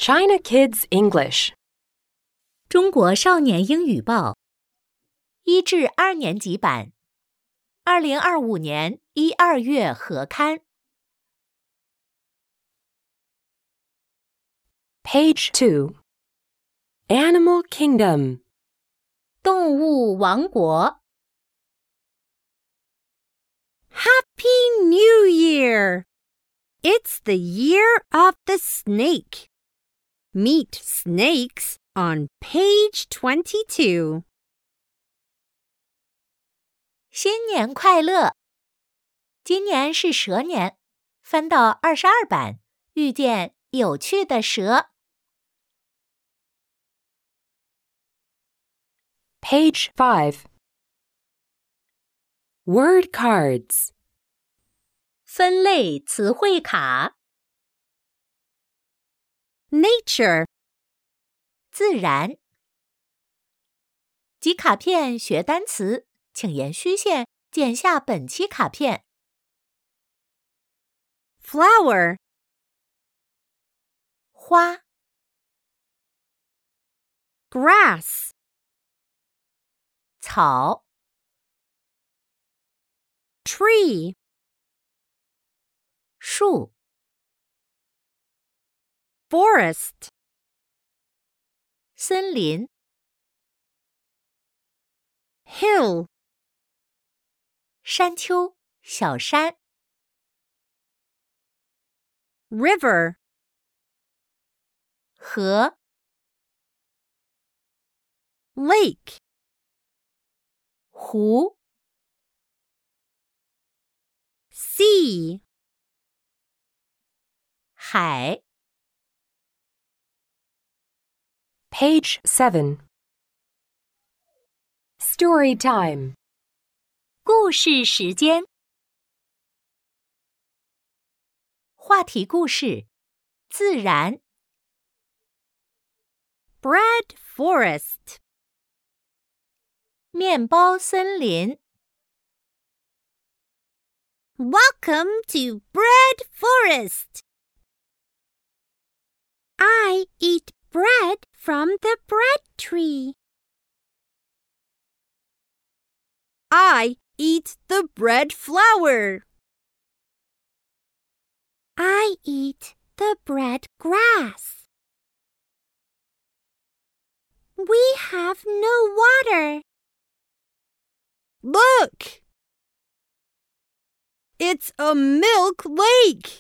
China Kids English 中国少年英语报1至2年级版2025年1、2月合刊 Page 2 Animal Kingdom 动物王国 Happy New Year! It's the year of the snake. Meet snakes on page 22. 新年快乐！今年是蛇年，翻到22版，遇见有趣的蛇。 Page 5 Word cards 分类词汇卡 Nature. 自然。集卡片学单词，请沿虚线剪下本期卡片。 Flower. 花 Grass. 草 Tree. 树 Forest. 森林 Hill. 山丘小山 River. 河 Lake. 湖 Sea. 海 Page 7 Story time 故事时间话题故事自然 Bread forest. 面包森林 Welcome to Bread Forest. I eat bread from the bread tree. I eat the bread flour. I eat the bread grass. We have no water. Look! It's a milk lake.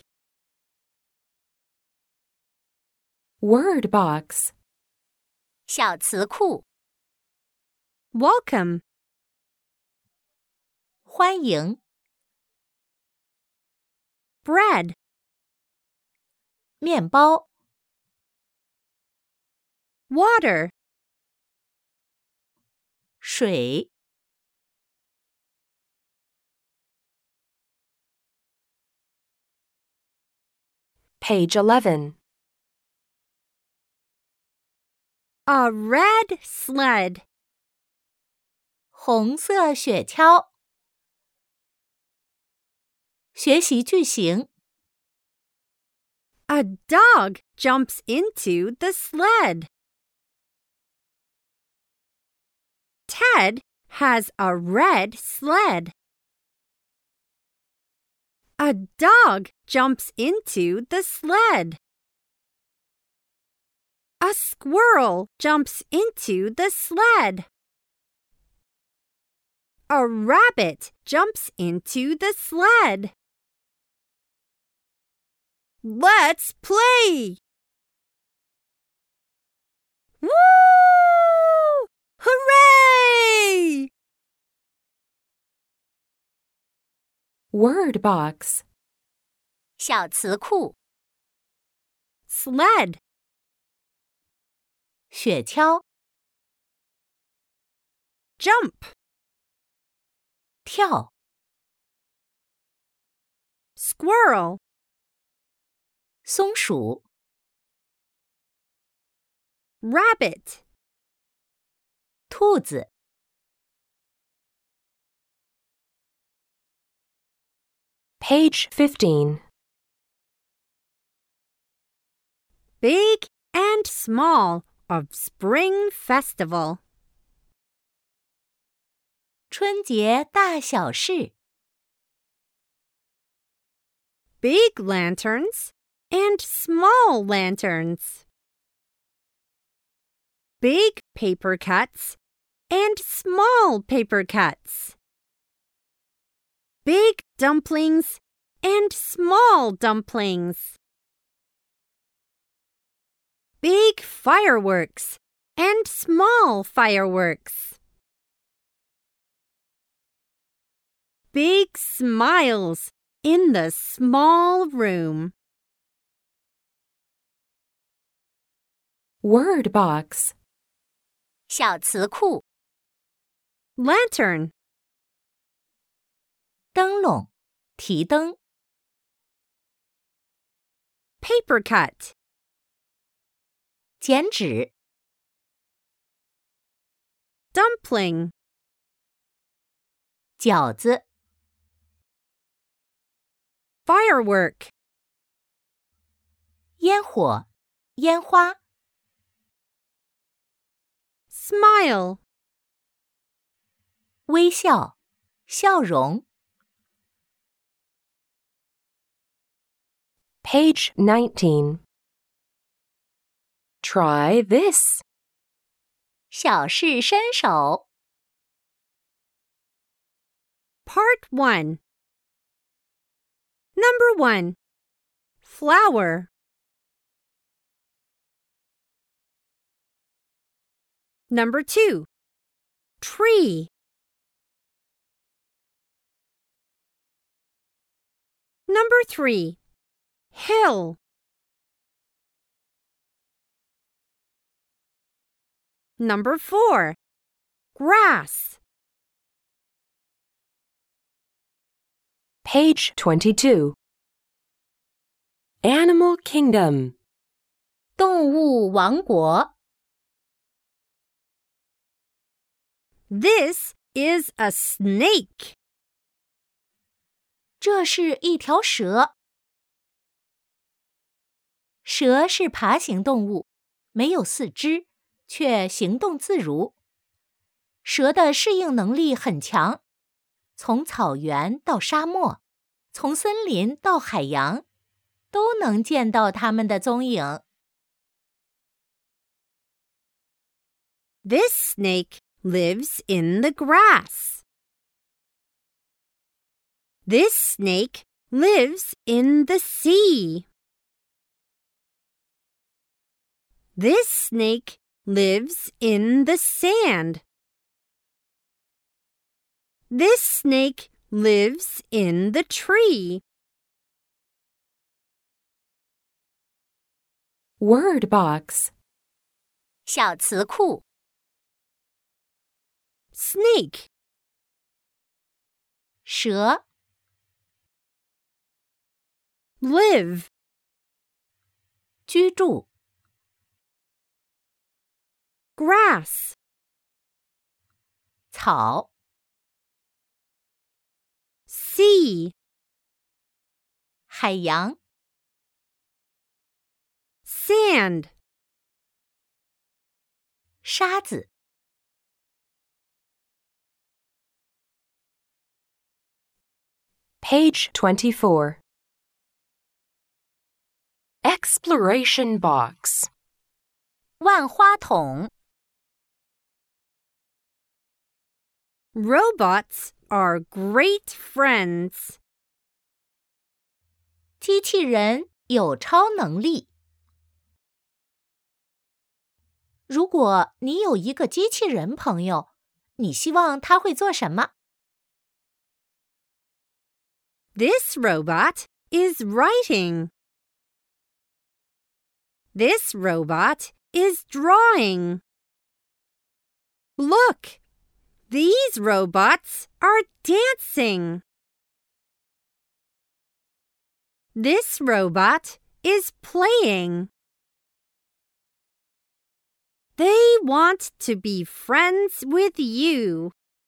Word box 小词库 Welcome. 欢迎 Bread. 面包 Water. 水 Page 11 A red sled. 红色雪橇学习句型 A dog jumps into the sled. Ted has a red sled. A dog jumps into the sled. A squirrel jumps into the sled. A rabbit jumps into the sled. Let's play! Woo! Hooray! Word box 小词库 Sled. 雪橇 Jump. 跳 Squirrel. 松鼠 Rabbit. 兔子 Page 15 Big and small of Spring Festival. 春节大小事 Big lanterns and small lanterns. Big paper cuts and small paper cuts. Big dumplings and small dumplings. Big fireworks and small fireworks. Big smiles in the small room. Word box. 小词库 Lantern. 灯笼提灯 Paper cut. 剪纸 Dumpling. 饺子 Firework. 烟火烟花 Smile. 微笑笑容 Page 19. Try this. 小试身手 Part 1. Number 1. Flower. Number 2. Tree. Number 3. Hill. Number 4. Grass. Page 22. Animal Kingdom. 动物王国 This is a snake. 这是一条蛇蛇是爬行动物没有四肢却行动自如蛇的适应能力很强从草原到沙漠从森林到海洋都能见到它们的踪影 This snake lives in the grass. This snake lives in the sea. This snake lives in the sand. This snake lives in the tree. Word box. 小词库 Snake. 蛇 Live. 居住 Grass. 草 Sea. 海洋 Sand. 沙子 Page 24. Exploration box. 万花筒 Robots are great friends. 机器人有超能力如果你有一个机器人朋友你希望他会做什么 This robot is writing. This robot is drawing. Look, these robots are dancing. This robot is playing. They want to be friends with you.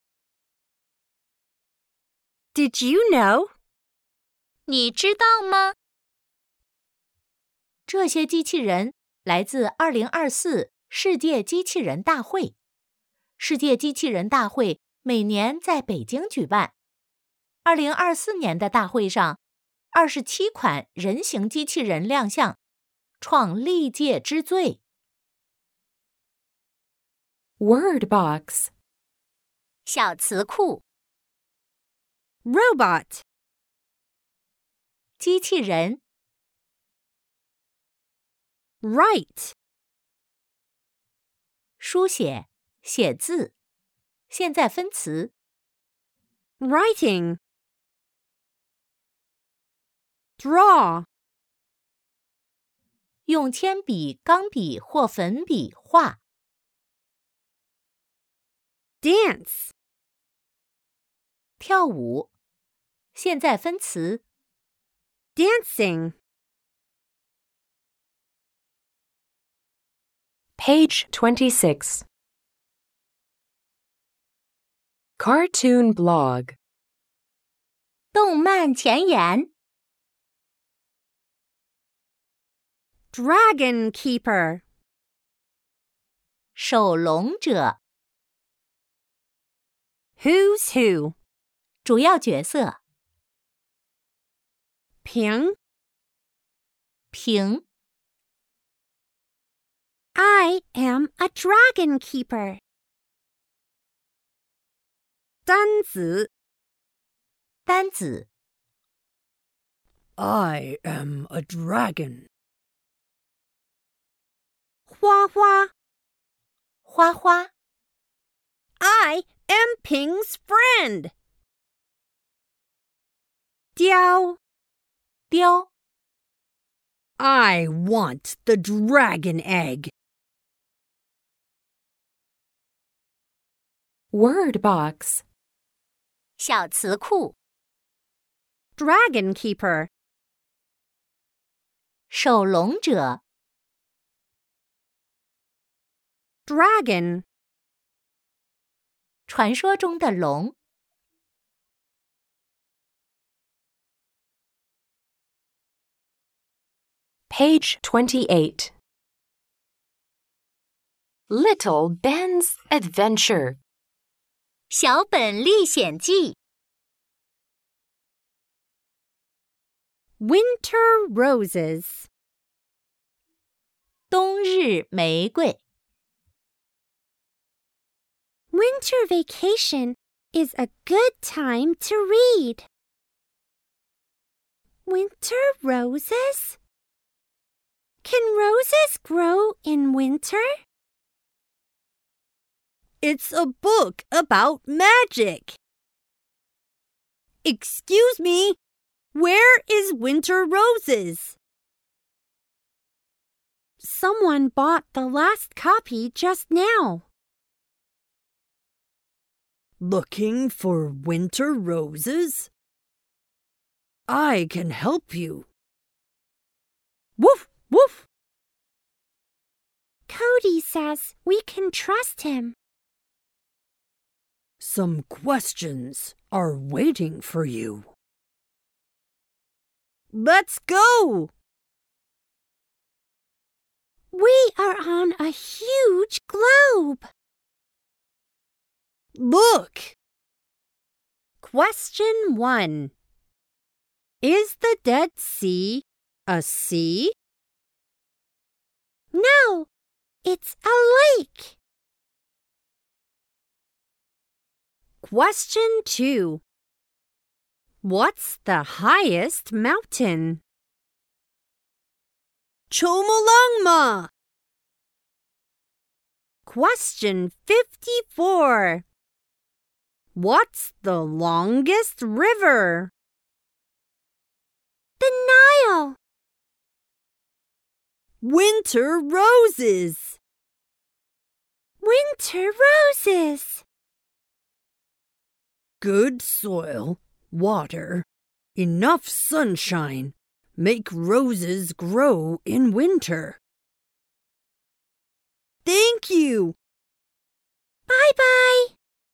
Did you know? 你知道吗？这些机器人来自2024世界机器人大会。世界机器人大会每年在北京举办。2024年的大会上，27款人形机器人亮相，创历届之最。 Word box. 小词库， Robot. 机器人， Write. 书写，写字，现在分词， Writing. Draw. 用铅笔、钢笔或粉笔画， Dance. 跳舞，现在分词， Dancing. Page 26. Cartoon blog. 动漫前言， Dragon Keeper. 守龙者， Who's Who. 主要角色， Ping. 平， I am a dragon keeper. 单子单子， I am a dragon. 花花花花， I am Ping's friend. 雕雕， I want the dragon egg. Word box. 小词库， Dragon Keeper. 守龙者， Dragon. 传说中的龙， Page 28. Little Ben's Adventure. 小本历险记， Winter Roses. 冬日玫瑰， Winter vacation is a good time to read. Winter roses? Can roses grow in winter? It's a book about magic. Excuse me, where is Winter Roses? Someone bought the last copy just now. Looking for Winter Roses? I can help you. Woof, woof. Cody says we can trust him. Some questions are waiting for you. Let's go! We are on a huge globe. Look! Question 1. Is the Dead Sea a sea? No, it's a lake. Question 2. What's the highest mountain? Chomolungma! Question 54. What's the longest river? The Nile. Winter Roses! Winter roses. Good soil, water, enough sunshine make roses grow in winter. Thank you! Bye-bye.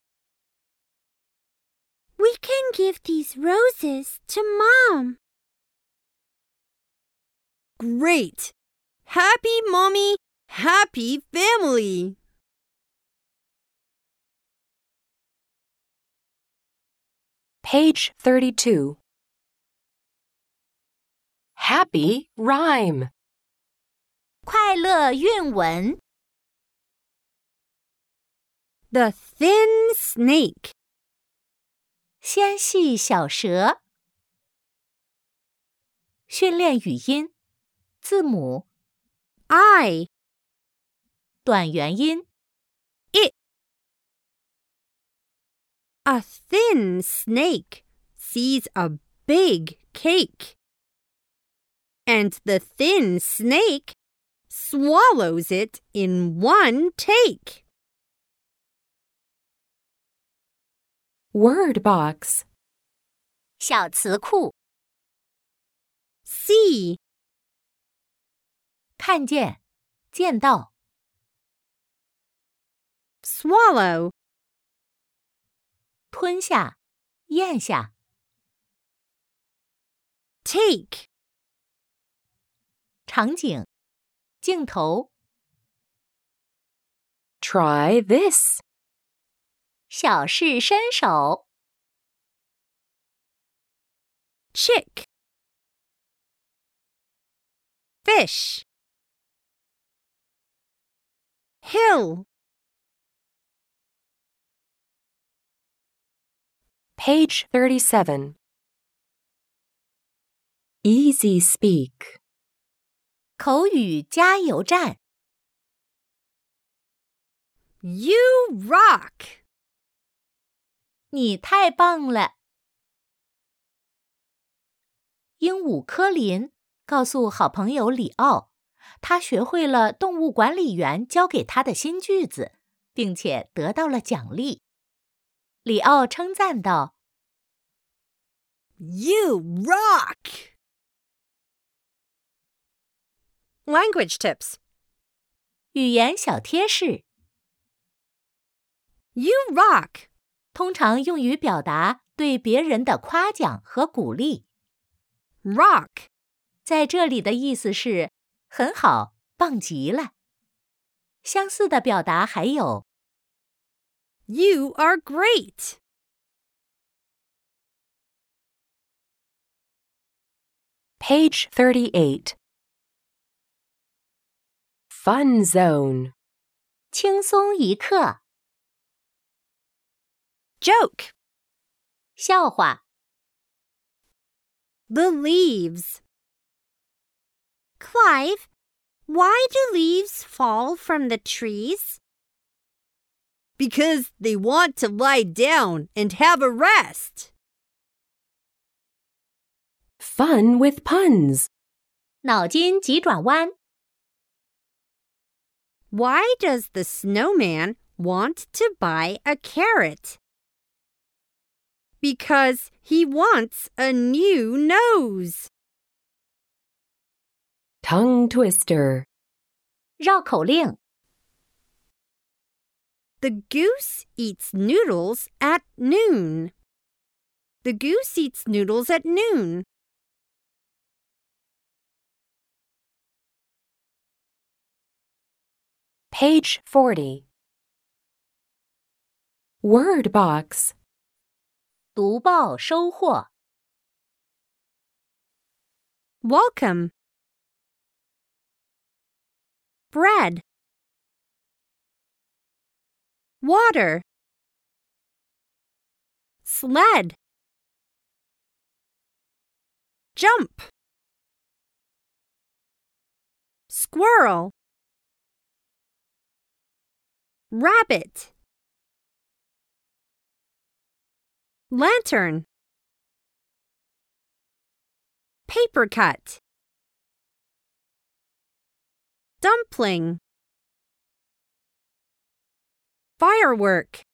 We can give these roses to Mom. Great! Happy mommy, happy family. Page 32. Happy rhyme. 快乐韵文。 The thin snake. 纤细小蛇。训练语音，字母 I. 短元音 A thin snake sees a big cake. And the thin snake swallows it in one take. Word box. 小词库， See. 看见，见到， Swallow. 吞下，咽下， Take. 场景，镜头， Try this. 小试身手， Chick. Fish. Hill. Page 37. Easy speak. 口语加油站。 You rock. 你太棒了！鹦鹉科林告诉好朋友里奥，他学会了动物管理员教给他的新句子，并且得到了奖励。里奥称赞道 You rock. Language tips. 语言小贴士 You rock. 通常用于表达对别人的夸奖和鼓励。 Rock. 在这里的意思是很好，棒极了。相似的表达还有 You are great. Page 38. Fun zone. 轻松一刻， Joke. 笑话， The leaves. Clive, why do leaves fall from the trees? Because they want to lie down and have a rest. Fun with puns. 脑筋急转弯， Why does the snowman want to buy a carrot? Because he wants a new nose. Tongue twister. 绕口令， The goose eats noodles at noon. The goose eats noodles at noon. Page 40. Word box. 读报收获， Welcome. Bread. Water. Sled. Jump. Squirrel. Rabbit. Lantern. Paper cut. Dumpling. Firework.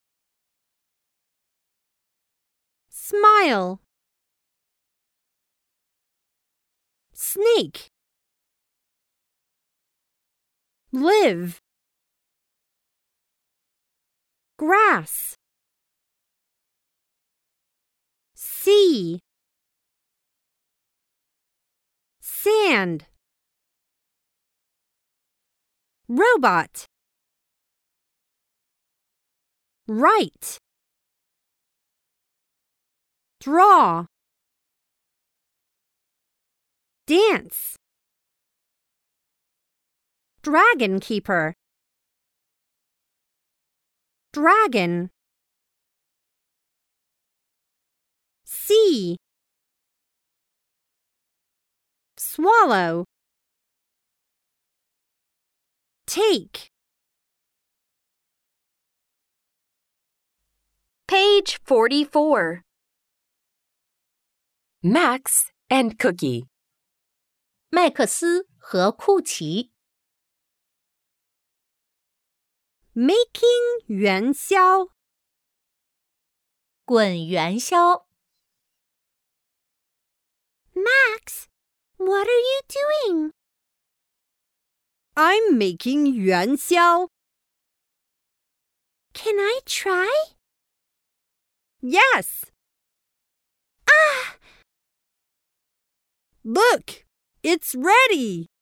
Smile. Snake. Live. Grass. Sea. Sand. robot. Write. Draw. Dance. Dragon keeper. Dragon. See. Swallow. Take. Page 44. Max and Cookie. 麦克斯和库奇。 Making 元宵。 滚元宵。 Max, what are you doing? I'm making 元宵. Can I try? Yes. Ah! Look, it's ready.